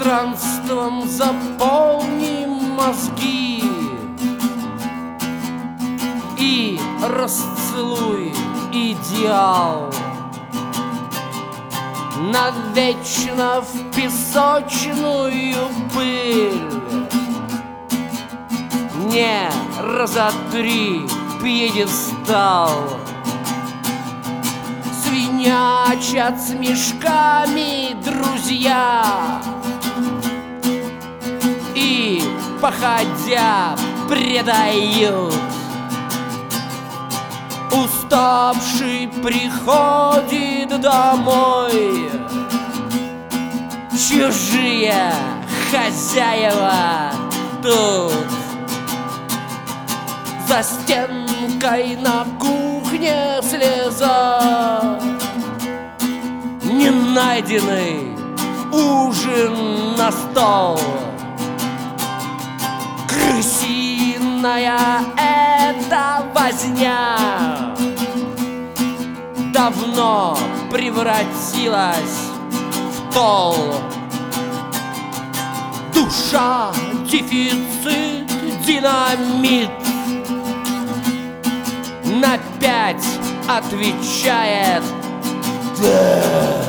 пространством заполни мозги и расцелуй идеал. Навечно в песочную пыль не разотри пьедестал. Свинячат с мешками друзья и, походя, предают. Уставший приходит домой, чужие хозяева тут. За стенкой на кухне слеза, ненайденный ужин на стол. Крысиная эта возня давно превратилась в тол. Душа, дефицит, динамит на 5 отвечает да.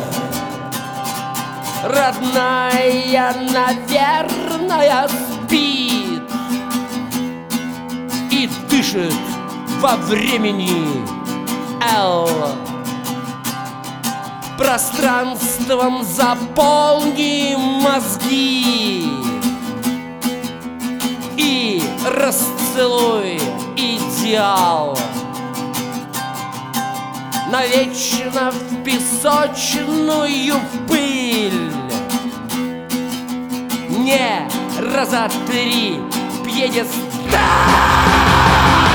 Родная, наверное, спит и дышит во времени Л. Пространством заполни мозги и расцелуй идеал. Навечно в песочную пыль не разотри пьедестал.